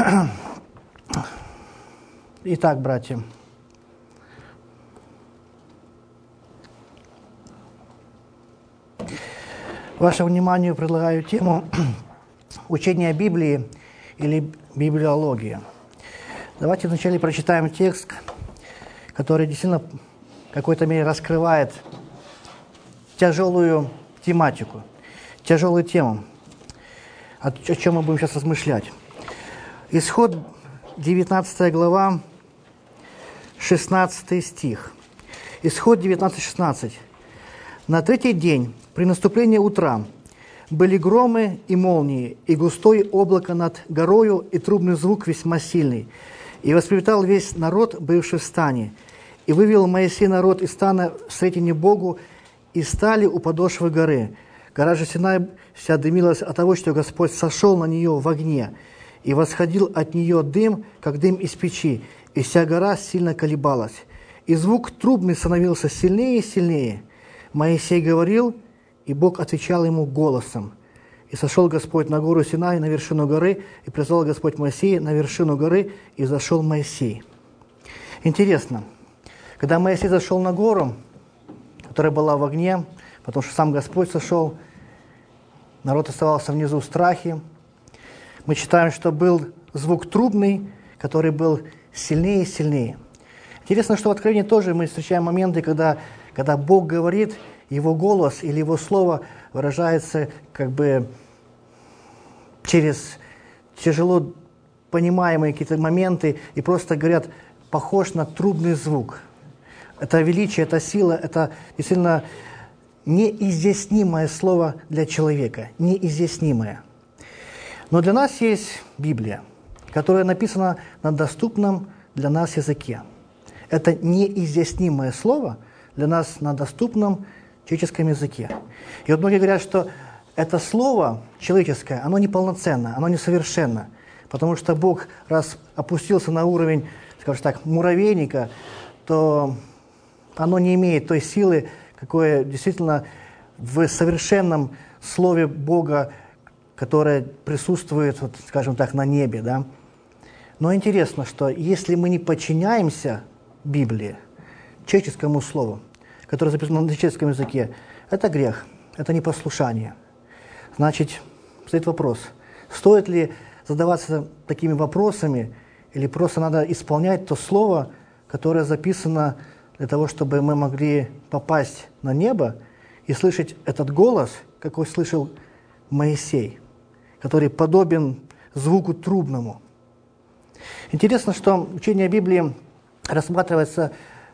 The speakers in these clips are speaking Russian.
Итак, братья, вашему вниманию предлагаю тему учения Библии или библиология. Давайте вначале прочитаем текст, который действительно в какой-то мере раскрывает тяжелую тематику, тяжелую тему, о чем мы будем сейчас размышлять. Исход, 19 глава, 16 стих. Исход 19:16. «На третий день, при наступлении утра, были громы и молнии, и густое облако над горою, и трубный звук весьма сильный. И восклицал весь народ, бывший в стане. И вывел Моисей народ из стана в сретение Богу, и стали у подошвы горы. Гора же Синай вся дымилась от того, что Господь сошел на нее в огне, и восходил от нее дым, как дым из печи, и вся гора сильно колебалась. И звук трубный становился сильнее и сильнее. Моисей говорил, и Бог отвечал ему голосом. И сошел Господь на гору Синай, на вершину горы, и призвал Господь Моисея на вершину горы, и зашел Моисей». Интересно, когда Моисей зашел на гору, которая была в огне, потому что сам Господь сошел, народ оставался внизу в страхе. Мы читаем, что был звук трубный, который был сильнее и сильнее. Интересно, что в Откровении тоже мы встречаем моменты, когда Бог говорит, Его голос или Его слово выражается как бы через тяжело понимаемые какие-то моменты и просто говорят, похож на трубный звук. Это величие, это сила, это действительно неизъяснимое слово для человека, неизъяснимое. Но для нас есть Библия, которая написана на доступном для нас языке. Это неизъяснимое слово для нас на доступном человеческом языке. И вот многие говорят, что это слово человеческое, оно неполноценно, оно несовершенно, потому что Бог, раз опустился на уровень, скажем так, муравейника, то оно не имеет той силы, какое действительно в совершенном слове Бога, которое присутствует, вот, скажем так, на небе. Да? Но интересно, что если мы не подчиняемся Библии, человеческому слову, которое записано на человеческом языке, это грех, это непослушание. Значит, стоит вопрос, стоит ли задаваться такими вопросами, или просто надо исполнять то слово, которое записано для того, чтобы мы могли попасть на небо и слышать этот голос, какой слышал Моисей, который подобен звуку трубному. Интересно, что учение Библии рассматривается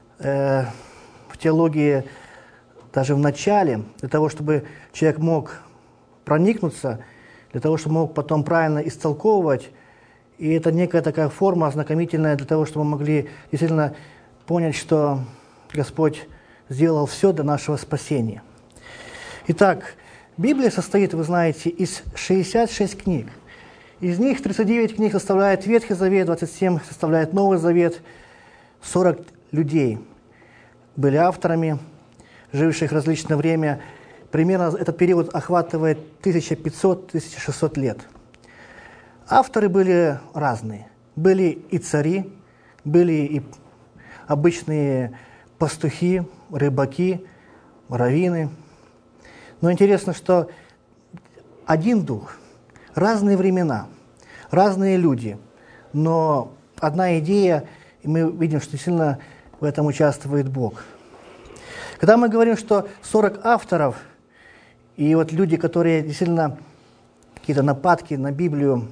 в теологии даже в начале, для того, чтобы человек мог проникнуться, для того, чтобы мог потом правильно истолковывать. И это некая такая форма ознакомительная для того, чтобы мы могли действительно понять, что Господь сделал все для нашего спасения. Итак, Библия состоит, вы знаете, из 66 книг. Из них 39 книг составляет Ветхий Завет, 27 составляет Новый Завет, 40 людей были авторами, живших в различное время. Примерно этот период охватывает 1500-1600 лет. Авторы были разные. Были и цари, были и обычные пастухи, рыбаки, раввины. Но интересно, что один дух, разные времена, разные люди, но одна идея, и мы видим, что сильно в этом участвует Бог. Когда мы говорим, что 40 авторов, и вот люди, которые действительно какие-то нападки на Библию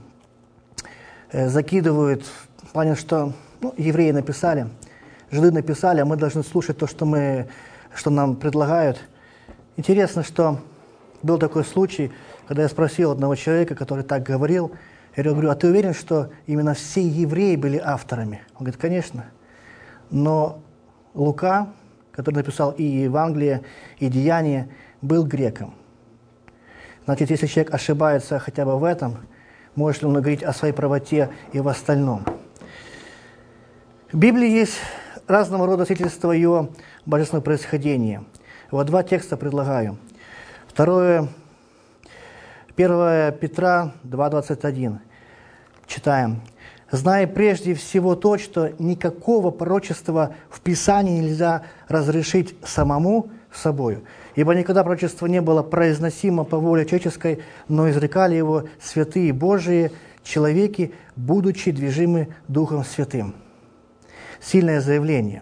закидывают, в плане, что евреи написали, жиды написали, а мы должны слушать то, что нам предлагают. Интересно, что был такой случай, когда я спросил одного человека, который так говорил, я говорю, а ты уверен, что именно все евреи были авторами? Он говорит, конечно. Но Лука, который написал и Евангелие, и Деяния, был греком. Значит, если человек ошибается хотя бы в этом, может ли он говорить о своей правоте и в остальном? В Библии есть разного рода свидетельства ее божественного происхождения. Вот два текста предлагаю. 1 Петра 2:21. Читаем. зная прежде всего то, что никакого пророчества в Писании нельзя разрешить самому собою, ибо никогда пророчество не было произносимо по воле человеческой, но изрекали его святые Божии человеки, будучи движимы Духом Святым». Сильное заявление.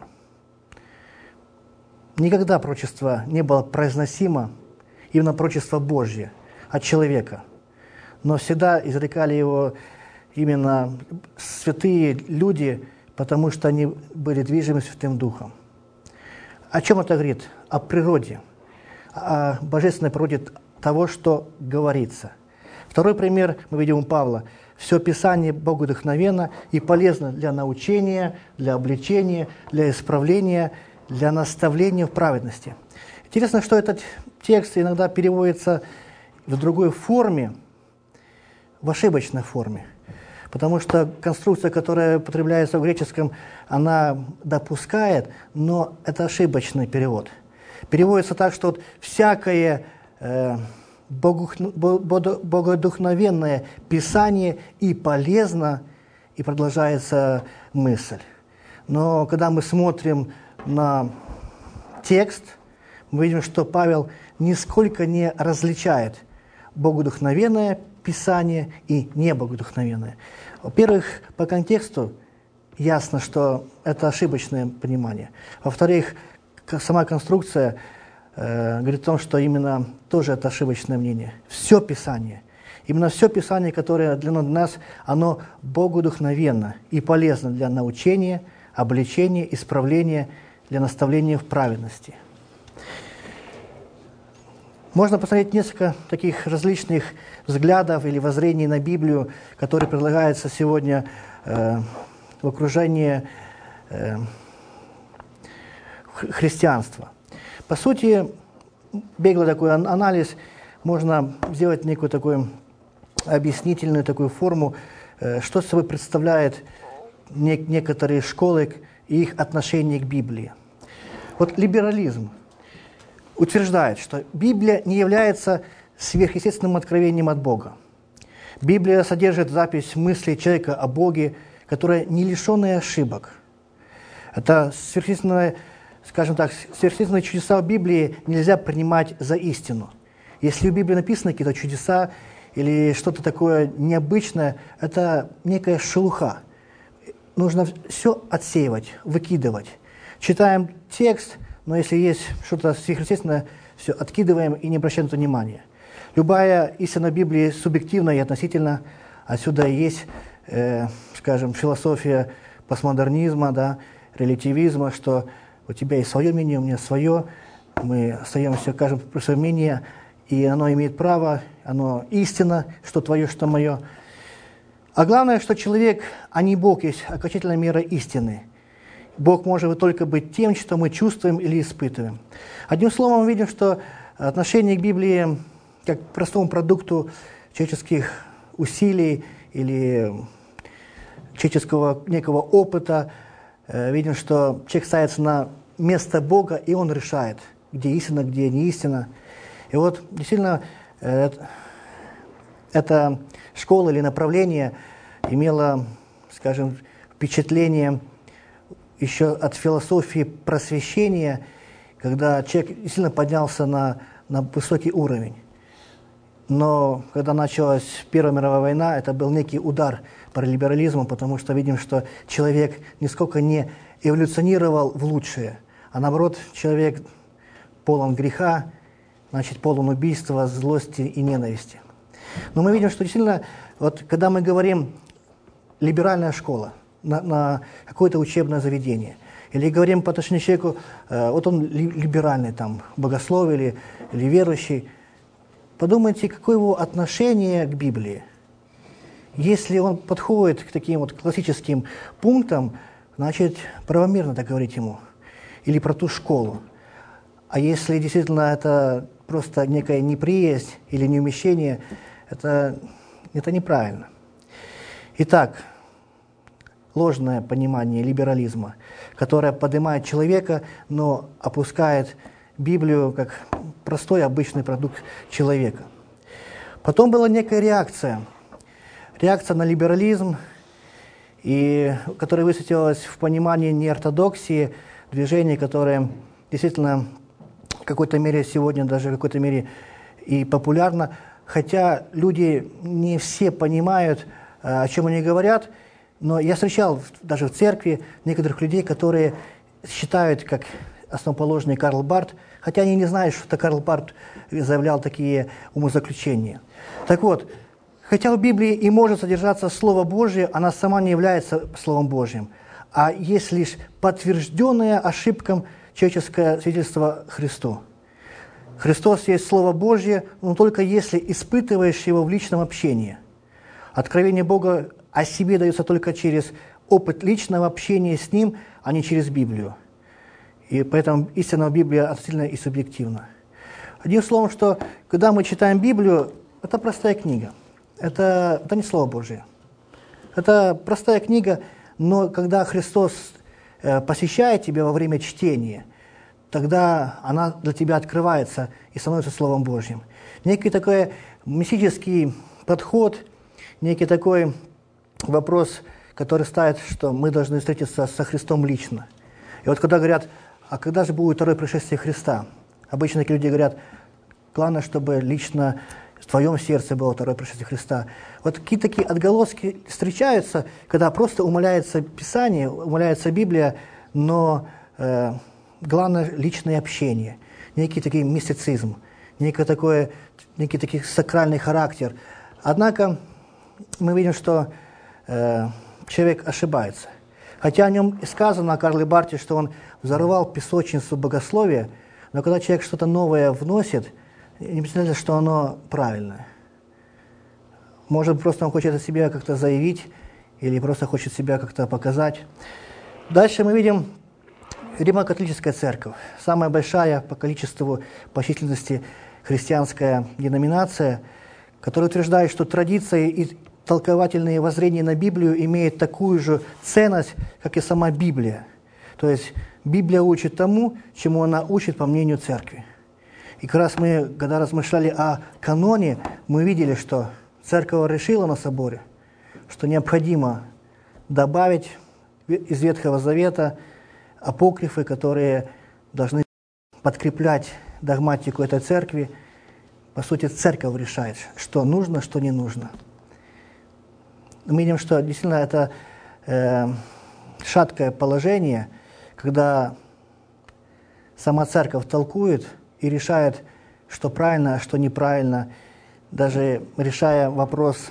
Никогда пророчество не было произносимо, именно пророчество Божье, от человека, но всегда изрекали его именно святые люди, потому что они были движимы Святым Духом. О чем это говорит? О природе, о божественной природе того, что говорится. Второй пример мы видим у Павла. «Все Писание богодухновенно и полезно для научения, для обличения, для исправления, для наставления в праведности». Интересно, что этот текст иногда переводится в другой форме, в ошибочной форме. Потому что конструкция, которая употребляется в греческом, она допускает, но это ошибочный перевод. Переводится так, что вот всякое богодухновенное Писание и полезно, и продолжается мысль. Но когда мы смотрим на текст, мы видим, что Павел нисколько не различает богодухновенное Писание и небогодухновенное. Во-первых, по контексту ясно, что это ошибочное понимание. Во-вторых, сама конструкция говорит о том, что именно тоже это ошибочное мнение. Все Писание, именно все Писание, которое для нас, оно богодухновенно и полезно для научения, обличения, исправления, для наставления в праведности. Можно посмотреть несколько таких различных взглядов или воззрений на Библию, которые предлагаются сегодня в окружении христианства. По сути, беглый такой анализ, можно сделать некую такую объяснительную такую форму, что собой представляет некоторые школы и их отношение к Библии. Вот либерализм утверждает, что Библия не является сверхъестественным откровением от Бога. Библия содержит запись мыслей человека о Боге, которая не лишенная ошибок. Это сверхъестественное, скажем так, сверхъестественные чудеса в Библии нельзя принимать за истину. Если в Библии написаны какие-то чудеса или что-то такое необычное, это некая шелуха. Нужно все отсеивать, выкидывать. Читаем текст, но если есть что-то сверхъестественное, все откидываем и не обращаем на это внимания. Любая истина Библии субъективна и относительно. Отсюда и есть, скажем, философия постмодернизма, да, релятивизма, что у тебя есть свое мнение, у меня свое, мы остаемся, каждый при своем мнении, и оно имеет право, оно истина, что твое, что мое. А главное, что человек, а не Бог, есть окончательная мера истины. Бог может только быть тем, что мы чувствуем или испытываем. Одним словом, мы видим, что отношение к Библии как к простому продукту человеческих усилий или человеческого некого опыта, видим, что человек ставится на место Бога, и он решает, где истина, где не истина. И вот действительно эта школа или направление имело, скажем, впечатление еще от философии просвещения, когда человек действительно поднялся на высокий уровень. Но когда началась Первая мировая война, это был некий удар по либерализму, потому что видим, что человек нисколько не эволюционировал в лучшее, а наоборот, человек полон греха, значит, полон убийства, злости и ненависти. Но мы видим, что действительно, вот, когда мы говорим «либеральная школа», на какое-то учебное заведение, или говорим по отношению к человеку, вот он либеральный, там, богослов или верующий, подумайте, какое его отношение к Библии. Если он подходит к таким вот классическим пунктам, значит, правомерно так говорить ему. Или про ту школу. А если действительно это просто некая неприязнь или неумещение, это неправильно. Итак, ложное понимание либерализма, которое поднимает человека, но опускает Библию как простой, обычный продукт человека. Потом была некая реакция на либерализм, и которое высветилось в понимании неортодоксии, движений, которое действительно в какой-то мере сегодня даже в какой-то мере и популярно, хотя люди не все понимают, о чем они говорят, но я встречал даже в церкви некоторых людей, которые считают, как основоположный Карл Барth, хотя они не знают, что Карл Барth заявлял такие умозаключения. Так вот, хотя в Библии и может содержаться Слово Божие, она сама не является Словом Божьим, а есть лишь подтвержденное ошибкам человеческое свидетельство Христу. Христос есть Слово Божье, но только если испытываешь его в личном общении. Откровение Бога о себе дается только через опыт личного общения с Ним, а не через Библию. И поэтому истина в Библии относительно и субъективна. Одним словом, что когда мы читаем Библию, это простая книга. Это не Слово Божие. Это простая книга, но когда Христос посещает тебя во время чтения, тогда она для тебя открывается и становится Словом Божьим. Некий такой мистический подход, некий такой вопрос, который ставит, что мы должны встретиться со Христом лично. И вот когда говорят, а когда же будет второе пришествие Христа? Обычно такие люди говорят, главное, чтобы лично в твоем сердце было второе пришествие Христа. Вот какие-то такие отголоски встречаются, когда просто умаляется Писание, умаляется Библия, но главное личное общение, некий такой мистицизм, некий такой сакральный характер. Однако мы видим, что человек ошибается. Хотя о нем и сказано, о Карле Барте, что он взорвал песочницу богословия, но когда человек что-то новое вносит, не обязательно, что оно правильное. Может, просто он хочет о себе как-то заявить, или просто хочет себя как-то показать. Дальше мы видим Римо-католическая церковь, самая большая по количеству, по численности христианская деноминация, которая утверждает, что традиции и толковательные воззрения на Библию имеют такую же ценность, как и сама Библия. То есть Библия учит тому, чему она учит по мнению церкви. И как раз мы, когда размышляли о каноне, мы видели, что церковь решила на соборе, что необходимо добавить из Ветхого Завета апокрифы, которые должны подкреплять догматику этой церкви. По сути, церковь решает, что нужно, что не нужно. Мы видим, что действительно это шаткое положение, когда сама церковь толкует и решает, что правильно, а что неправильно, даже решая вопрос,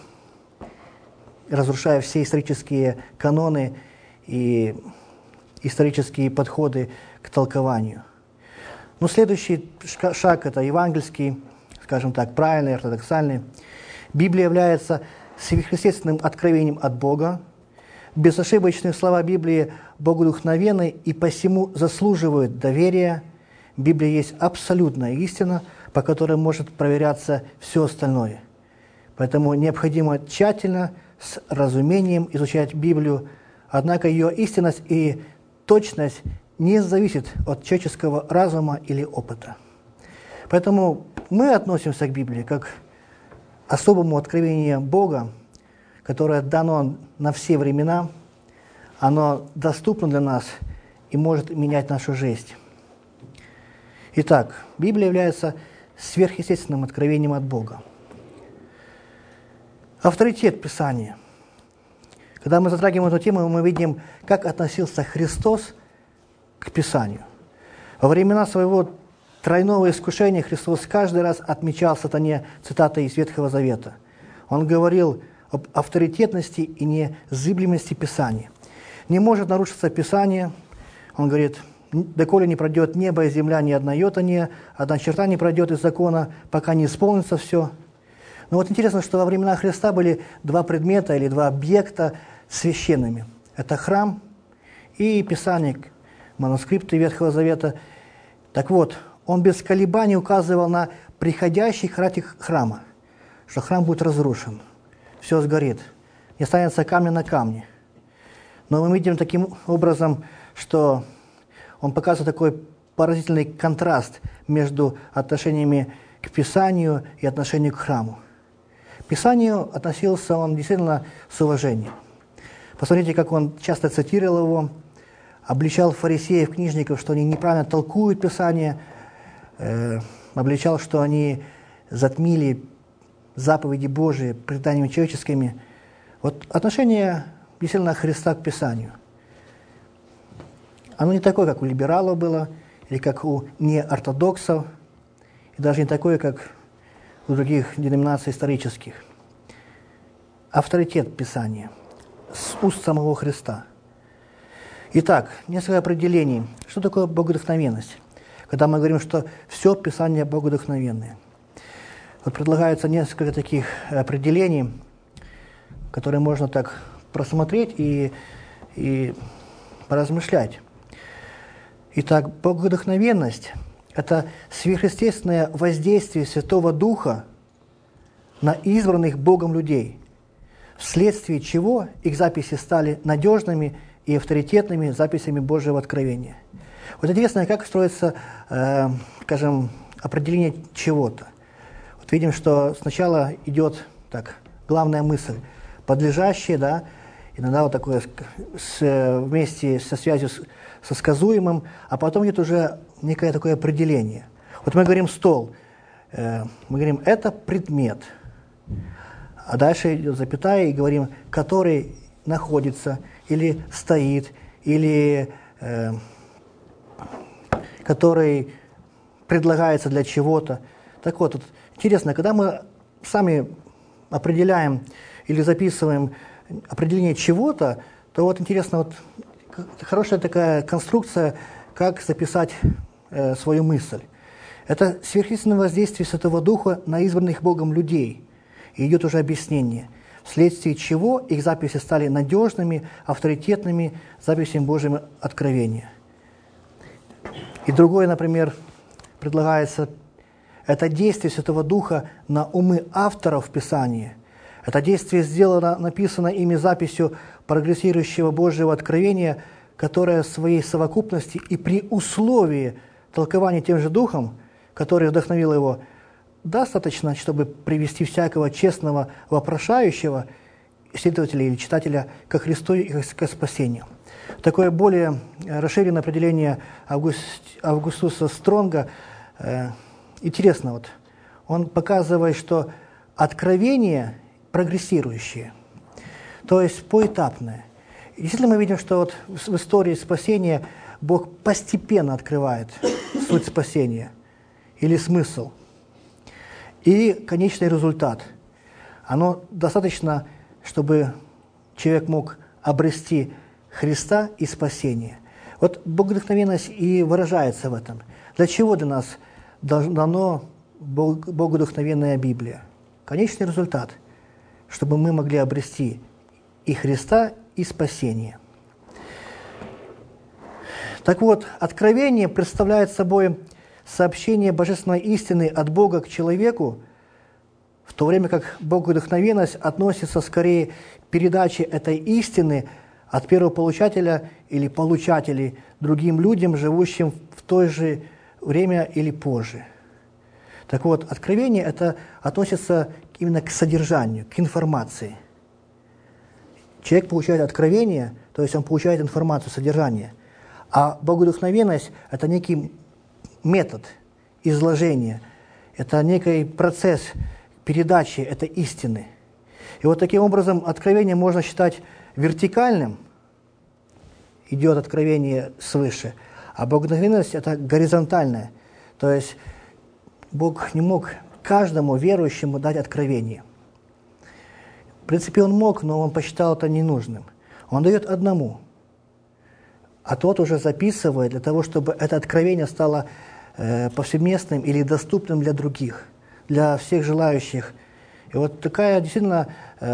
разрушая все исторические каноны и исторические подходы к толкованию. Но следующий шаг – это евангельский, скажем так, правильный, ортодоксальный. Библия является сверхъестественным откровением от Бога. Безошибочные слова Библии богодухновенны и посему заслуживают доверия. Библия есть абсолютная истина, по которой может проверяться все остальное. Поэтому необходимо тщательно, с разумением изучать Библию, однако ее истинность и точность не зависит от человеческого разума или опыта. Поэтому мы относимся к Библии как к особому откровению Бога, которое дано на все времена, оно доступно для нас и может менять нашу жизнь. Итак, Библия является сверхъестественным откровением от Бога. Авторитет Писания. Когда мы затрагиваем эту тему, мы видим, как относился Христос к Писанию. Во времена своего тройного искушения Христос каждый раз отмечал сатане цитаты из Ветхого Завета. Он говорил об авторитетности и незыблемости Писания. Не может нарушиться Писание. Он говорит, доколе не пройдет небо и земля, ни одна йота, ни одна черта не пройдет из закона, пока не исполнится все. Но вот интересно, что во времена Христа были два предмета или два объекта священными. Это храм и Писание, манускрипты Ветхого Завета. Так вот, он без колебаний указывал на приходящий характер храма, что храм будет разрушен, все сгорит, не останется камня на камне. Но мы видим таким образом, что он показывает такой поразительный контраст между отношениями к Писанию и отношению к храму. К Писанию относился он действительно с уважением. Посмотрите, как он часто цитировал его, обличал фарисеев, книжников, что они неправильно толкуют Писание, обличал, что они затмили заповеди Божии преданиями человеческими. Вот отношение действительно Христа к Писанию. Оно не такое, как у либералов было, или как у неортодоксов, и даже не такое, как у других деноминаций исторических. Авторитет Писания с уст самого Христа. Итак, несколько определений. Что такое богодухновенность? Когда мы говорим, что все Писание богодухновенное. Вот предлагается несколько таких определений, которые можно так просмотреть и поразмышлять. Итак, богодухновенность – это сверхъестественное воздействие Святого Духа на избранных Богом людей, вследствие чего их записи стали надежными и авторитетными записями Божьего откровения. Вот интересно, как строится, скажем, определение чего-то. Вот видим, что сначала идет так, главная мысль, подлежащее, да, иногда вот такое вместе со связью со сказуемым, а потом идет уже некое такое определение. Вот мы говорим «стол», мы говорим «это предмет», а дальше идет запятая и говорим «который находится» или «стоит», или «который предлагается для чего-то». Так вот, интересно, когда мы сами определяем или записываем определение чего-то, то вот интересно, вот хорошая такая конструкция, как записать свою мысль. Это сверхъестественное воздействие Святого Духа на избранных Богом людей. И идет уже объяснение, вследствие чего их записи стали надежными, авторитетными записями Божьего откровения. И другое, например, предлагается, это действие Святого Духа на умы авторов Писания. Это действие сделано, написано ими записью прогрессирующего Божьего откровения, которое в своей совокупности и при условии толкования тем же Духом, который вдохновил его, достаточно, чтобы привести всякого честного вопрошающего, исследователя или читателя ко Христу и к спасению. Такое более расширенное определение Августуса Стронга интересно. Вот. Он показывает, что откровение прогрессирующее, то есть поэтапное. И действительно мы видим, что вот в истории спасения Бог постепенно открывает суть спасения или смысл. И конечный результат. Оно достаточно, чтобы человек мог обрести Христа и спасение. Вот богодухновенность и выражается в этом. Для чего для нас дано богодухновенная Библия? Конечный результат, чтобы мы могли обрести и Христа, и спасение. Так вот, откровение представляет собой сообщение божественной истины от Бога к человеку, в то время как богодухновенность относится скорее к передаче этой истины от первого получателя или получателей другим людям, живущим в то же время или позже. Так вот, откровение это относится именно к содержанию, к информации. Человек получает откровение, то есть он получает информацию, содержание. А богодухновенность – это некий метод изложения, это некий процесс передачи этой истины. И вот таким образом откровение можно считать вертикальным, идет откровение свыше, а богодухновенность – это горизонтальное, то есть Бог не мог каждому верующему дать откровение. В принципе, он мог, но он посчитал это ненужным. Он дает одному, а тот уже записывает для того, чтобы это откровение стало повсеместным или доступным для других, для всех желающих. И вот такая действительно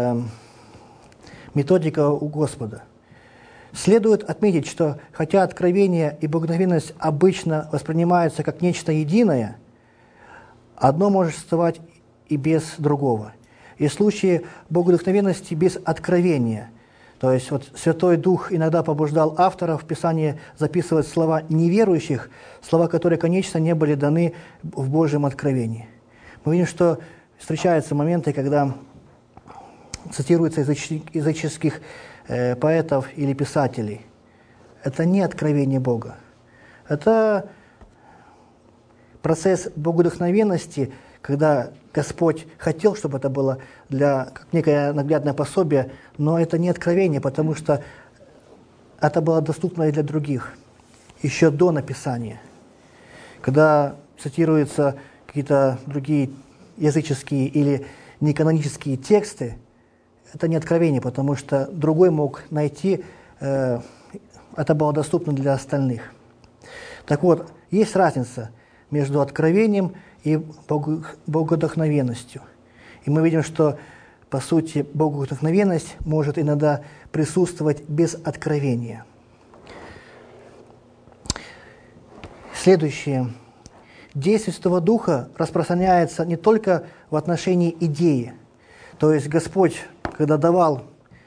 методика у Господа. Следует отметить, что хотя откровение и богодухновенность обычно воспринимаются как нечто единое, одно может существовать и без другого. И в случае богодухновенности без откровения, то есть вот Святой Дух иногда побуждал авторов в Писании записывать слова неверующих, слова, которые, конечно, не были даны в Божьем откровении. Мы видим, что встречаются моменты, когда цитируются языческих поэтов или писателей. Это не откровение Бога. Это процесс богодухновенности, когда Господь хотел, чтобы это было как некое наглядное пособие, но это не откровение, потому что это было доступно и для других, еще до написания. Когда цитируются какие-то другие языческие или неканонические тексты, это не откровение, потому что другой мог найти, это было доступно для остальных. Так вот, есть разница между откровением и богодухновенностью. И мы видим, что, по сути, богодухновенность может иногда присутствовать без откровения. Следующее. Действие Святого Духа распространяется не только в отношении идеи. То есть Господь, когда давал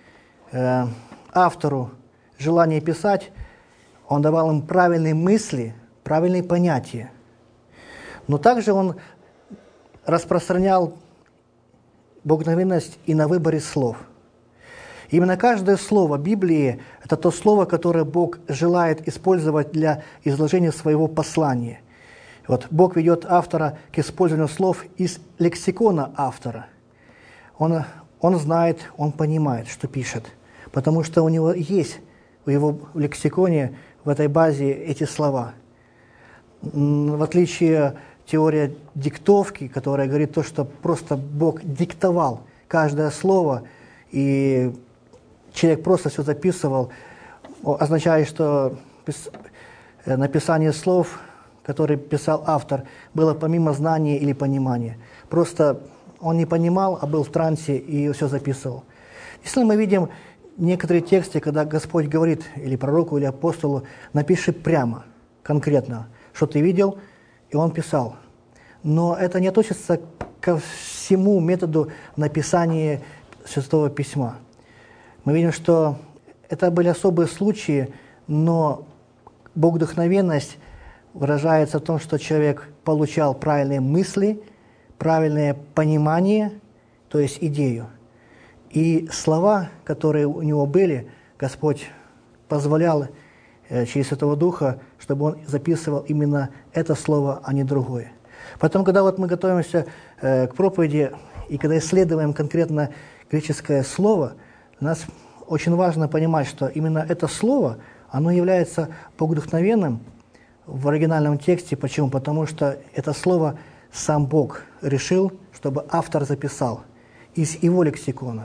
автору желание писать, Он давал им правильные мысли, правильные понятия. Но также Он распространял богодухновенность и на выборе слов. Именно каждое слово Библии – это то слово, которое Бог желает использовать для изложения своего послания. Вот Бог ведет автора к использованию слов из лексикона автора. Он знает, он понимает, что пишет, потому что у него есть в его лексиконе, в этой базе эти слова. В отличие от теории диктовки, которая говорит то, что просто Бог диктовал каждое слово, и человек просто все записывал, означает, что написание слов, которые писал автор, было помимо знания или понимания. Просто он не понимал, а был в трансе и все записывал. Если мы видим некоторые тексты, когда Господь говорит или пророку, или апостолу, напиши прямо, конкретно, что ты видел, и он писал. Но это не относится ко всему методу написания Святого Письма. Мы видим, что это были особые случаи, но богодухновенность выражается в том, что человек получал правильные мысли, правильное понимание, то есть идею. И слова, которые у него были, Господь позволял через Святого Духа, чтобы он записывал именно это слово, а не другое. Потом, когда вот мы готовимся к проповеди, и когда исследуем конкретно греческое слово, для нас очень важно понимать, что именно это слово, оно является богодухновенным в оригинальном тексте. Почему? Потому что это слово сам Бог решил, чтобы автор записал из его лексикона.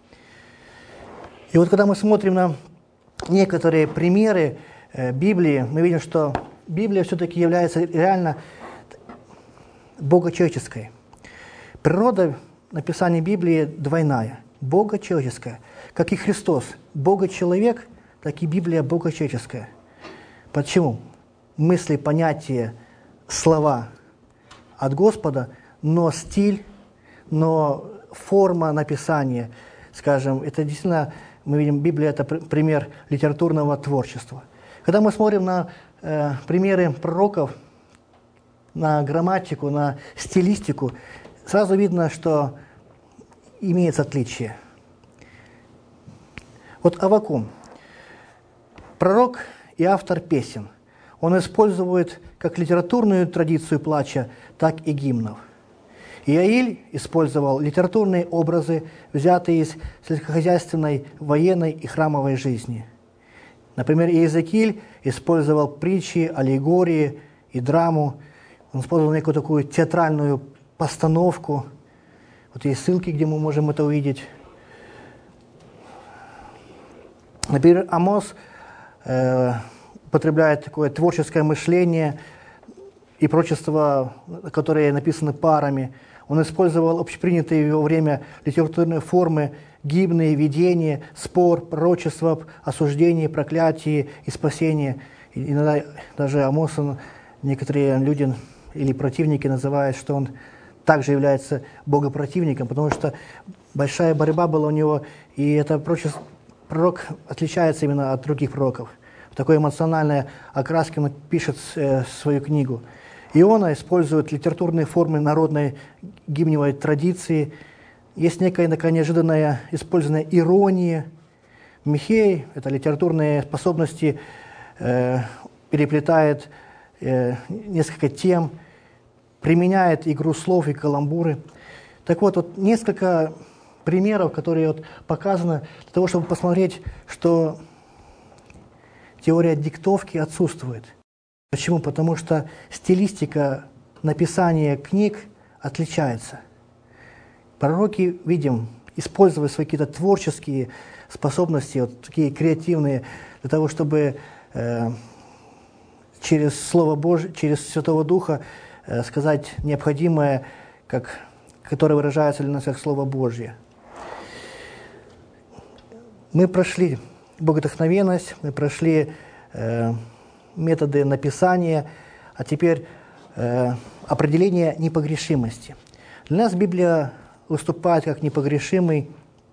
И вот когда мы смотрим на некоторые примеры Библии, мы видим, что Библия все-таки является реально богочеловеческой. Природа написания Библии двойная, богочеловеческая. Как и Христос богочеловек, так и Библия богочеловеческая. Почему? Мысли, понятия, слова от Господа, но стиль, но форма написания, скажем, это действительно, мы видим, Библия – это пример литературного творчества. Когда мы смотрим на примеры пророков, на грамматику, на стилистику, сразу видно, что имеется отличие. Вот Аввакум, пророк и автор песен. Он использует как литературную традицию плача, так и гимнов. Иаиль использовал литературные образы, взятые из сельскохозяйственной, военной и храмовой жизни. Например, Иезекииль использовал притчи, аллегории и драму. Он использовал некую такую театральную постановку. Вот есть ссылки, где мы можем это увидеть. Например, Амос употребляет такое творческое мышление и пророчества, которые написаны парами. Он использовал общепринятые в его время литературные формы, гимны, видения, спор, пророчество, осуждение, проклятие и спасение. И иногда даже Амоса некоторые люди или противники называют, что он также является богопротивником, потому что большая борьба была у него, и это пророк отличается именно от других пророков. В такой эмоциональной окраске он пишет свою книгу. Иона использует литературные формы народной гимневой традиции. Есть некая такая неожиданная использованная ирония. Михей, это литературные способности, переплетает несколько тем, применяет игру слов и каламбуры. Так вот, несколько примеров, которые показаны для того, чтобы посмотреть, что теория диктовки отсутствует. Почему? Потому что стилистика написания книг отличается. Пророки, видим, использовали свои какие-то творческие способности, такие креативные, для того, чтобы через Слово Божье, через Святого Духа сказать необходимое, которое выражается для нас как Слово Божье. Мы прошли богодухновенность, мы прошли методы написания, а теперь определение непогрешимости. Для нас Библия выступает как непогрешимый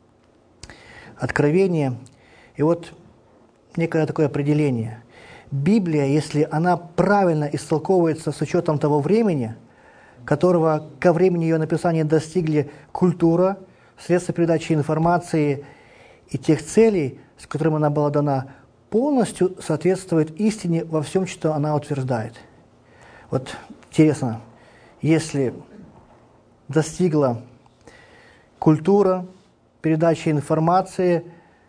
откровение. И некое такое определение. Библия, если она правильно истолковывается с учетом того времени, которого ко времени ее написания достигли культура, средства передачи информации и тех целей, с которыми она была дана, полностью соответствует истине во всем, что она утверждает. Интересно, если достигла культура передачи информации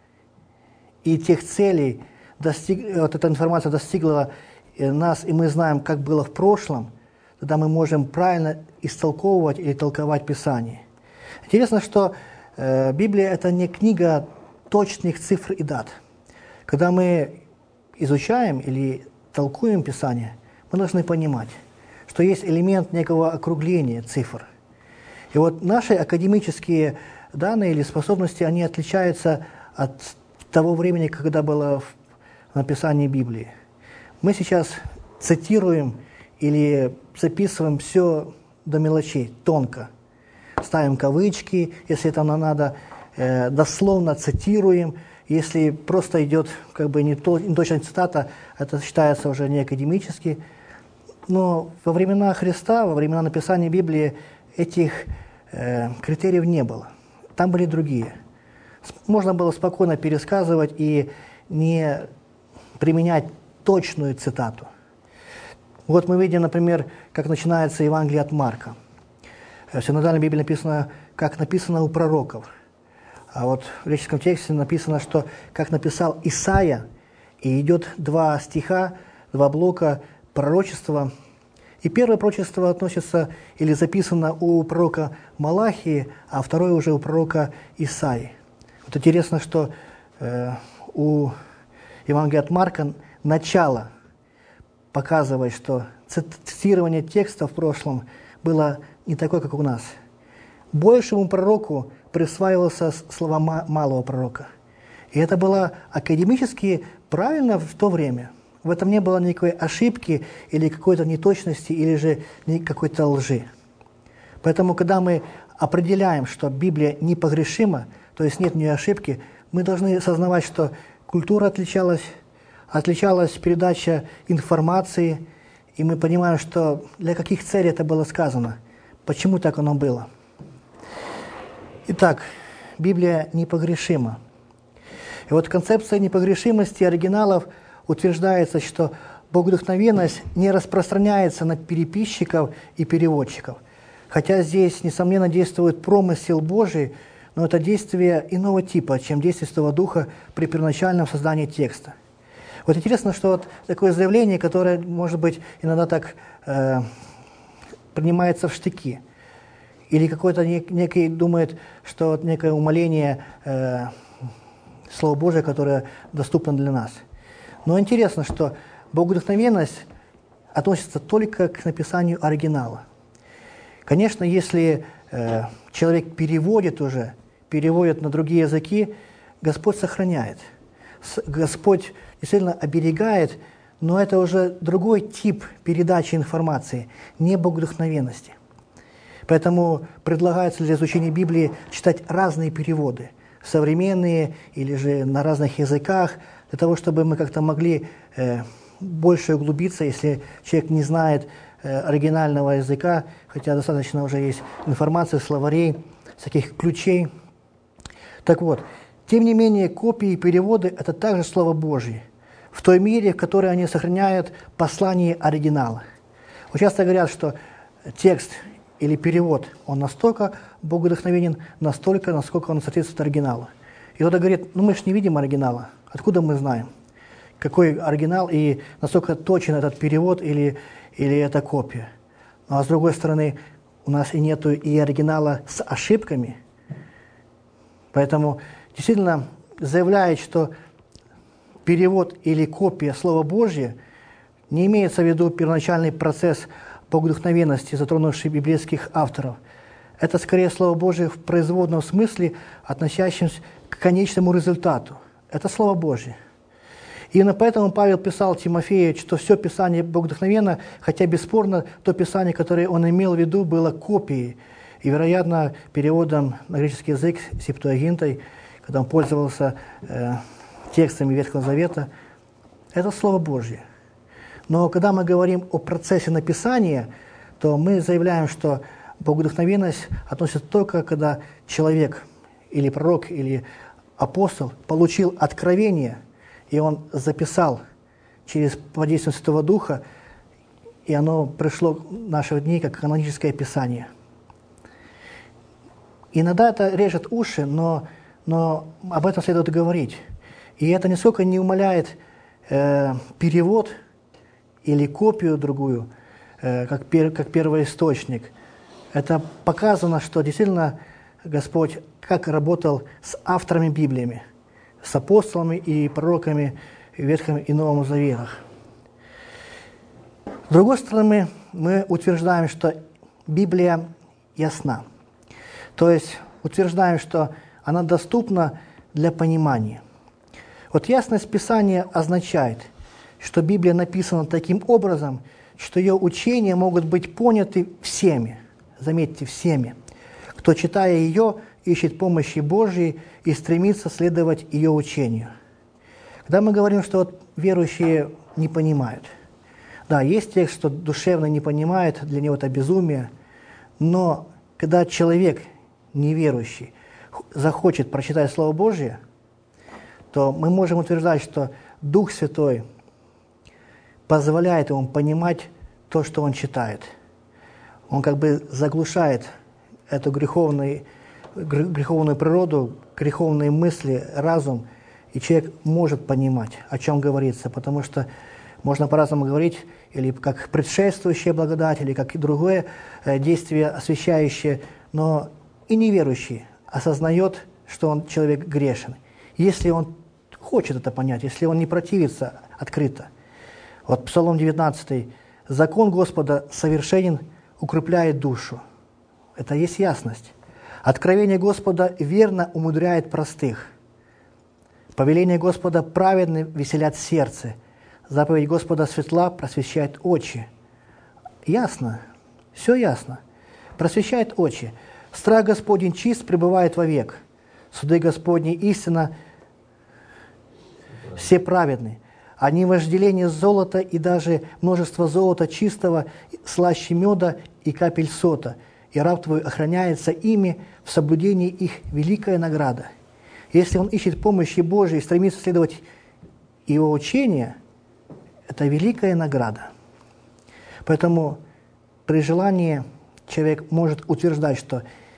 и тех целей, эта информация достигла нас, и мы знаем, как было в прошлом, тогда мы можем правильно истолковывать или толковать Писание. Интересно, что Библия – это не книга точных цифр и дат. Когда мы изучаем или толкуем Писание, мы должны понимать, что есть элемент некого округления цифр. И наши академические данные или способности, они отличаются от того времени, когда было написание Библии. Мы сейчас цитируем или записываем все до мелочей, тонко. Ставим кавычки, если это нам надо, дословно цитируем. Если просто идет не точная цитата, это считается уже не академически. Но во времена Христа, во времена написания Библии этих критериев не было. Там были другие. Можно было спокойно пересказывать и не применять точную цитату. Мы видим, например, как начинается Евангелие от Марка. В синодальной Библии написано, как написано у пророков. А в греческом тексте написано, что как написал Исаия, и идет 2 стиха, 2 блока пророчества. И первое пророчество относится или записано у пророка Малахии, а второе уже у пророка Исаии. Интересно, что у Евангелия от Марка начало показывает, что цитирование текста в прошлом было не такое, как у нас. Большему пророку присваивался слова малого пророка. И это было академически правильно в то время. В этом не было никакой ошибки или какой-то неточности, или же какой-то лжи. Поэтому, когда мы определяем, что Библия непогрешима, то есть нет в ней ошибки, мы должны осознавать, что культура отличалась передача информации, и мы понимаем, что для каких целей это было сказано, почему так оно было. Итак, Библия непогрешима. И концепция непогрешимости оригиналов утверждается, что богодухновенность не распространяется на переписчиков и переводчиков. Хотя здесь, несомненно, действует промысел Божий, но это действие иного типа, чем действие Святого Духа при первоначальном создании текста. Интересно, что такое заявление, которое, может быть, иногда так принимается в штыки. Или какой-то некий думает, что некое умаление Слова Божия, которое доступно для нас. Но интересно, что богодухновенность относится только к написанию оригинала. Конечно, если человек переводит на другие языки, Господь сохраняет. Господь действительно оберегает, но это уже другой тип передачи информации, не богодухновенности. Поэтому предлагается для изучения Библии читать разные переводы, современные или же на разных языках, для того, чтобы мы как-то могли больше углубиться, если человек не знает оригинального языка, хотя достаточно уже есть информации, словарей, всяких ключей. Так вот, Тем не менее, копии и переводы – это также Слово Божье, в той мере, в которой они сохраняют послание оригинала. Вот часто говорят, что текст или перевод, он настолько богодухновенен, настолько, насколько он соответствует оригиналу. И кто-то говорит, мы же не видим оригинала, откуда мы знаем, какой оригинал и насколько точен этот перевод или эта копия. Ну, а с другой стороны, у нас и нету и оригинала с ошибками, поэтому действительно заявляет, что перевод или копия Слова Божьего не имеется в виду первоначальный процесс богодухновенности, затронувший библейских авторов. Это скорее Слово Божие в производном смысле, относящемся к конечному результату. Это Слово Божие. Именно поэтому Павел писал Тимофею, что все Писание богодухновенно, хотя бесспорно то Писание, которое он имел в виду, было копией. И, вероятно, переводом на греческий язык септуагинтой, когда он пользовался текстами Ветхого Завета, это Слово Божье. Но когда мы говорим о процессе написания, то мы заявляем, что богодухновенность относится только, когда человек, или пророк, или апостол получил откровение, и он записал через подействие Святого Духа, и оно пришло в наши дни как каноническое Писание. Иногда это режет уши, но об этом следует говорить. И это нисколько не умаляет перевод или копию другую, как первоисточник. Это показано, что действительно Господь как работал с авторами Библии, с апостолами и пророками в Ветхом и Новом Заветах. С другой стороны, мы утверждаем, что Библия ясна. То есть утверждаем, что она доступна для понимания. Вот ясность Писания означает, что Библия написана таким образом, что ее учения могут быть поняты всеми. Заметьте, всеми. Кто, читая ее, ищет помощи Божьей и стремится следовать ее учению. Когда мы говорим, что вот верующие не понимают. Да, есть текст, что душевно не понимает, для него это безумие. Но когда человек неверующий захочет прочитать Слово Божье, то мы можем утверждать, что Дух Святой позволяет ему понимать то, что он читает. Он как бы заглушает эту греховную природу, греховные мысли, разум, и человек может понимать, о чем говорится, потому что можно по-разному говорить, или как предшествующая благодать, или как и другое действие освящающее, но и неверующий осознает, что он человек грешен. Если он хочет это понять, если он не противится открыто. Вот Псалом 19. «Закон Господа совершенен, укрепляет душу». Это есть ясность. «Откровение Господа верно умудряет простых. Повеление Господа праведны веселят сердце. Заповедь Господа светла просвещает очи». Ясно. Все ясно. Просвещает очи. «Страх Господень чист, пребывает вовек. Суды Господни истина, все праведны. Они вожделение золота и даже множество золота чистого, слаще меда и капель сота. И раб твой охраняется ими, в соблюдении их великая награда». Если он ищет помощи Божией и стремится следовать его учению, это великая награда. Поэтому при желании человек может утверждать, что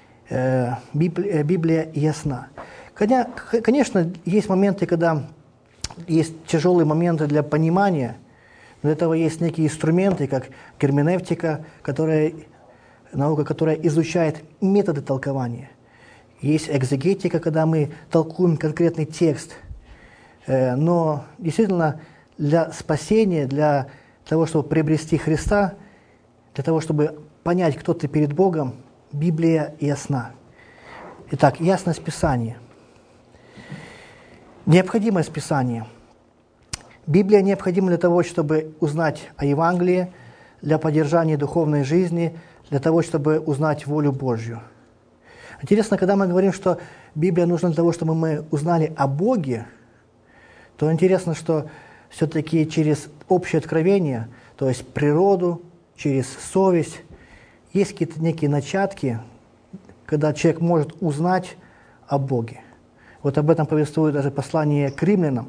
Библия ясна. Конечно, есть моменты, когда есть тяжелые моменты для понимания, но для этого есть некие инструменты, как герменевтика, наука, которая изучает методы толкования. Есть экзегетика, когда мы толкуем конкретный текст. Но действительно для спасения, для того, чтобы приобрести Христа, для того, чтобы понять, кто ты перед Богом, Библия ясна. Итак, ясность Писания. Необходимость Писания. Библия необходима для того, чтобы узнать о Евангелии, для поддержания духовной жизни, для того, чтобы узнать волю Божью. Интересно, когда мы говорим, что Библия нужна для того, чтобы мы узнали о Боге, то интересно, что все-таки через общее откровение, то есть природу, через совесть, есть какие-то некие начатки, когда человек может узнать о Боге. Вот об этом повествует даже послание к римлянам.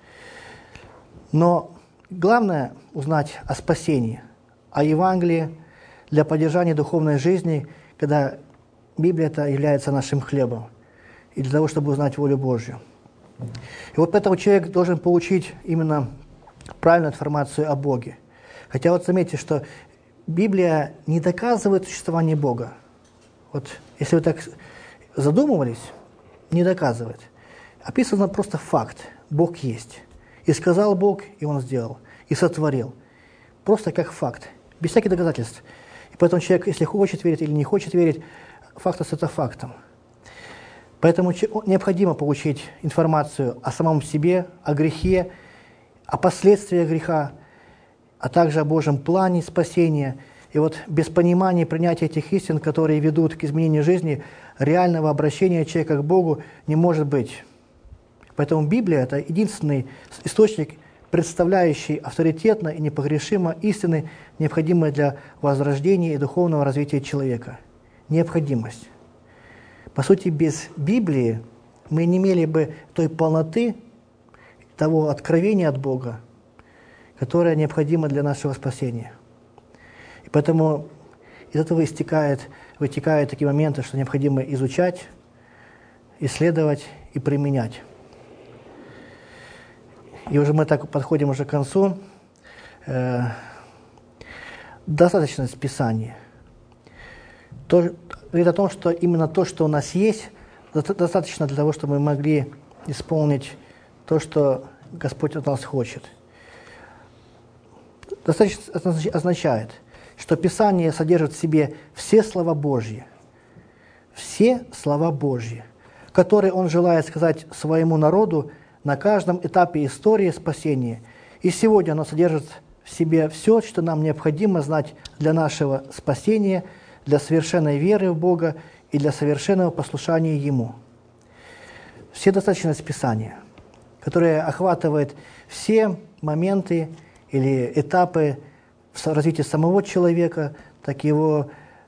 Но главное узнать о спасении, о Евангелии для поддержания духовной жизни, когда Библия это является нашим хлебом, и для того, чтобы узнать волю Божью. И вот поэтому человек должен получить именно правильную информацию о Боге. Хотя вот заметьте, что Библия не доказывает существование Бога. Вот если вы так задумывались, не доказывает. Описано просто факт. Бог есть. И сказал Бог, и Он сделал. И сотворил. Просто как факт. Без всяких доказательств. И поэтому человек, если хочет верить или не хочет верить, факт остается фактом. Поэтому необходимо получить информацию о самом себе, о грехе, о последствиях греха, а также о Божьем плане спасения. И вот без понимания и принятия этих истин, которые ведут к изменению жизни, реального обращения человека к Богу не может быть. Поэтому Библия – это единственный источник, представляющий авторитетно и непогрешимо истины, необходимые для возрождения и духовного развития человека. Необходимость. По сути, без Библии мы не имели бы той полноты, того откровения от Бога, которое необходимо для нашего спасения. И поэтому из этого вытекают такие моменты, что необходимо изучать, исследовать и применять. И уже мы так подходим уже к концу. Достаточность Писания. Говорит о том, что именно то, что у нас есть, достаточно для того, чтобы мы могли исполнить то, что Господь от нас хочет. Достаточно означает, что Писание содержит в себе все слова Божьи, которые Он желает сказать своему народу на каждом этапе истории спасения. И сегодня оно содержит в себе все, что нам необходимо знать для нашего спасения, для совершенной веры в Бога и для совершенного послушания Ему. Все достаточность Писания, которое охватывает все моменты или этапы в развитии самого человека, так и его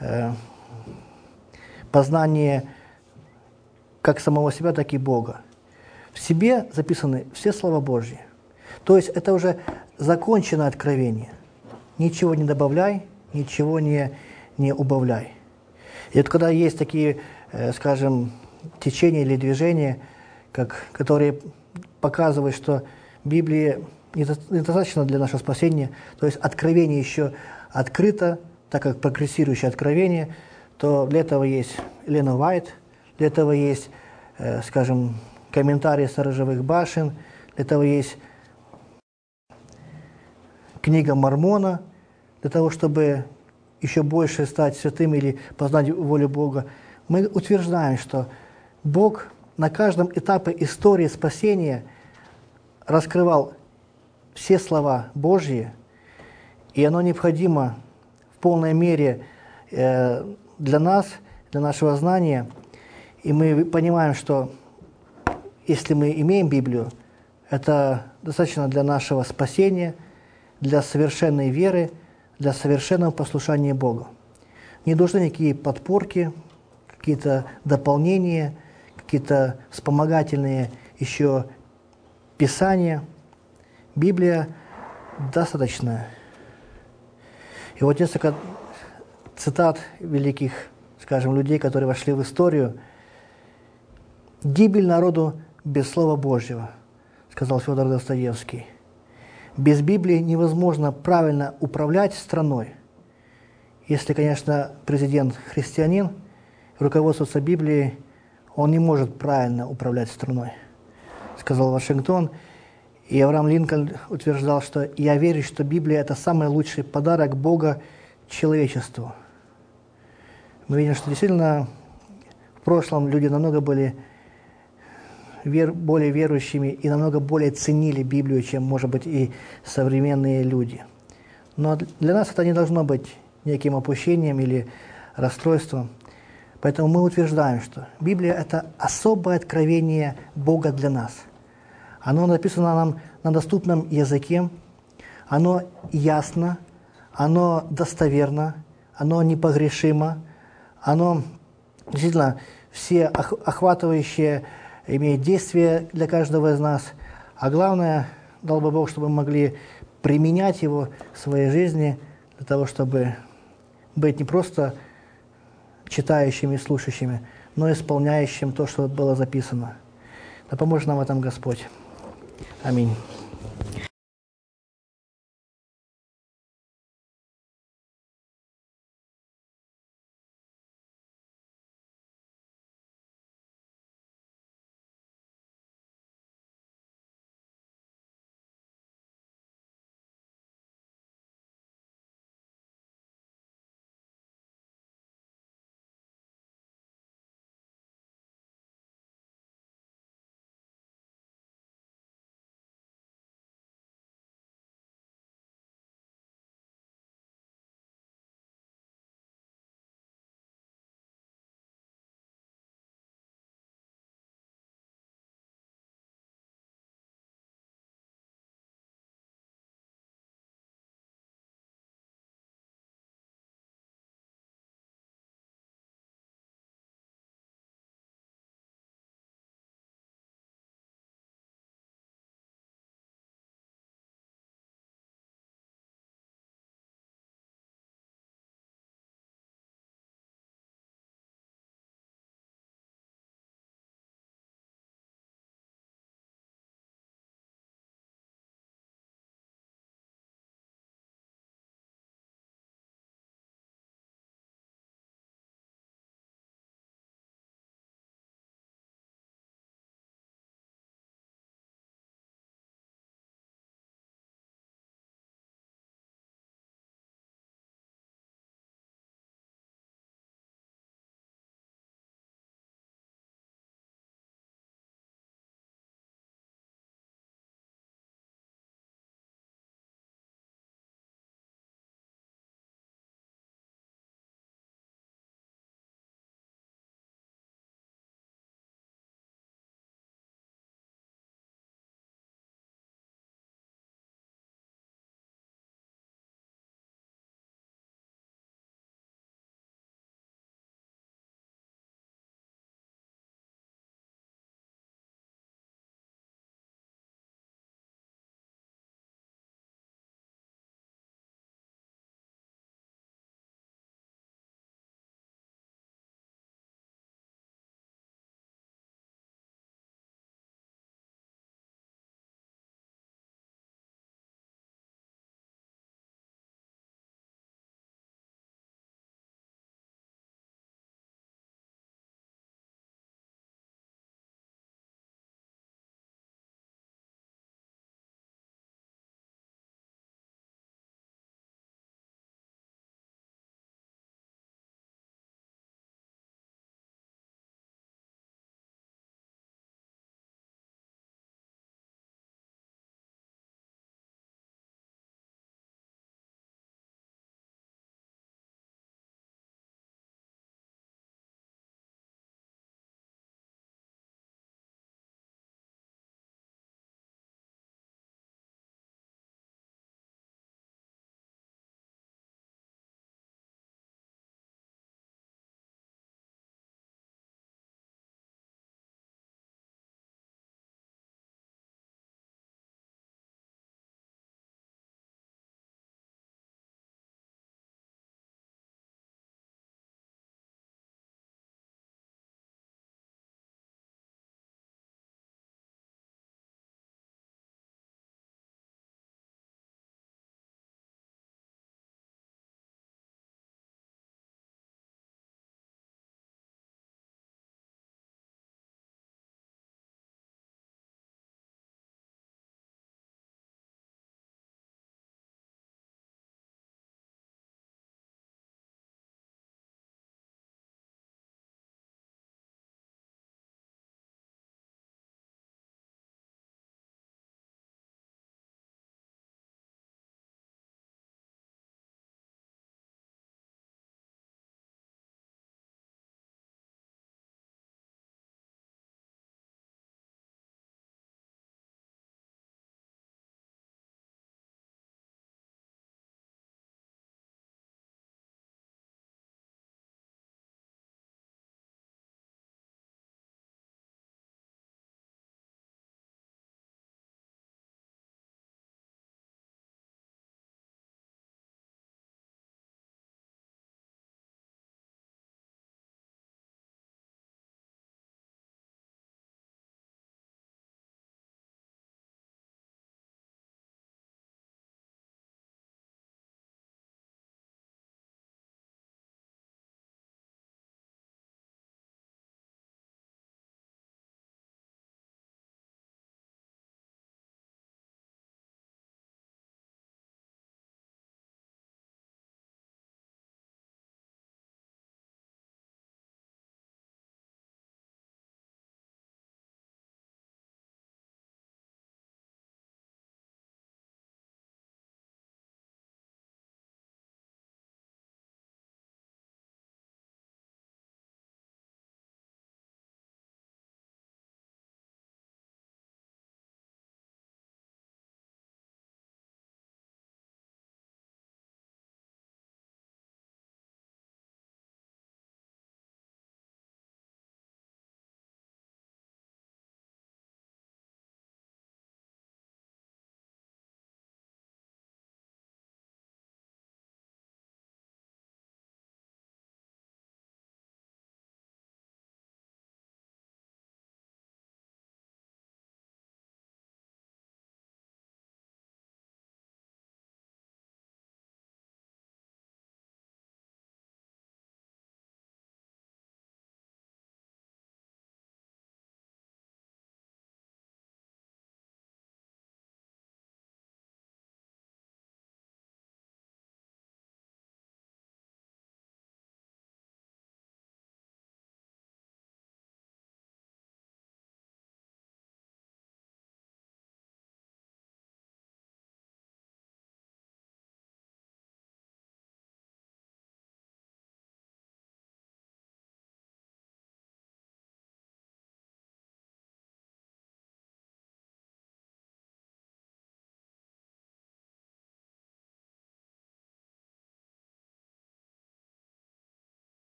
познание как самого себя, так и Бога. В себе записаны все слова Божьи. То есть это уже законченное откровение. Ничего не добавляй, ничего не убавляй. И вот когда есть такие, скажем, течения или движения, которые показывают, что Библия недостаточно для нашего спасения, то есть откровение еще открыто, так как прогрессирующее откровение, то для этого есть Эллен Уайт, для этого есть, скажем, комментарии сторожевых башен, для этого есть книга Мормона, для того, чтобы еще больше стать святым или познать волю Бога. Мы утверждаем, что Бог на каждом этапе истории спасения раскрывал все слова Божьи, и оно необходимо в полной мере для нас, для нашего знания. И мы понимаем, что если мы имеем Библию, это достаточно для нашего спасения, для совершенной веры, для совершенного послушания Богу. Не нужны никакие подпорки, какие-то дополнения, какие-то вспомогательные еще писания. Библия достаточная. И вот несколько цитат великих, скажем, людей, которые вошли в историю. «Гибель народу без Слова Божьего», сказал Федор Достоевский. Без Библии невозможно правильно управлять страной. Если, конечно, президент христианин, руководствуется Библией, он не может правильно управлять страной, сказал Вашингтон. И Авраам Линкольн утверждал, что «я верю, что Библия – это самый лучший подарок Бога человечеству». Мы видим, что действительно в прошлом люди намного были более верующими и намного более ценили Библию, чем, может быть, и современные люди. Но для нас это не должно быть неким опущением или расстройством. Поэтому мы утверждаем, что Библия – это особое откровение Бога для нас. Оно написано нам на доступном языке, оно ясно, оно достоверно, оно непогрешимо, оно действительно все охватывающее имеет действие для каждого из нас. А главное, дал бы Бог, чтобы мы могли применять его в своей жизни для того, чтобы быть не просто читающими и слушающими, но и исполняющим то, что было записано. Да поможет нам в этом Господь. Аминь.